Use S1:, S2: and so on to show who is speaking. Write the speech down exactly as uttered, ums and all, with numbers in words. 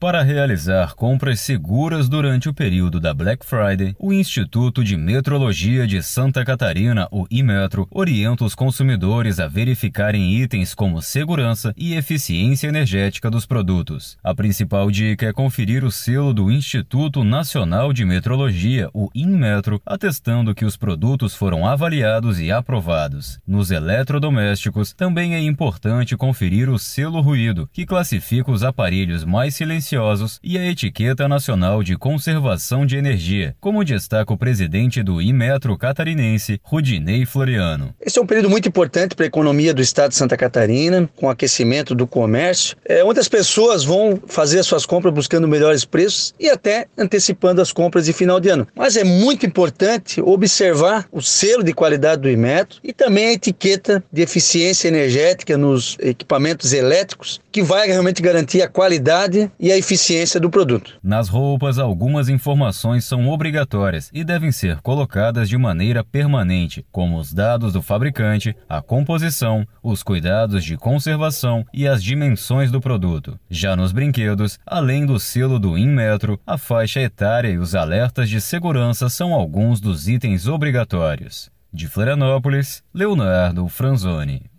S1: Para realizar compras seguras durante o período da Black Friday, o Instituto de Metrologia de Santa Catarina, o Inmetro, orienta os consumidores a verificarem itens como segurança e eficiência energética dos produtos. A principal dica é conferir o selo do Instituto Nacional de Metrologia, o Inmetro, atestando que os produtos foram avaliados e aprovados. Nos eletrodomésticos, também é importante conferir o selo ruído, que classifica os aparelhos mais silenciosos, e a etiqueta nacional de conservação de energia, como destaca o presidente do Inmetro catarinense, Rudinei Floriano.
S2: Esse é um período muito importante para a economia do estado de Santa Catarina, com o aquecimento do comércio, é, onde as pessoas vão fazer as suas compras buscando melhores preços e até antecipando as compras de final de ano. Mas é muito importante observar o selo de qualidade do Inmetro e também a etiqueta de eficiência energética nos equipamentos elétricos, que vai realmente garantir a qualidade e a eficiência do produto.
S1: Nas roupas, algumas informações são obrigatórias e devem ser colocadas de maneira permanente, como os dados do fabricante, a composição, os cuidados de conservação e as dimensões do produto. Já nos brinquedos, além do selo do Inmetro, a faixa etária e os alertas de segurança são alguns dos itens obrigatórios. De Florianópolis, Leonardo Franzoni.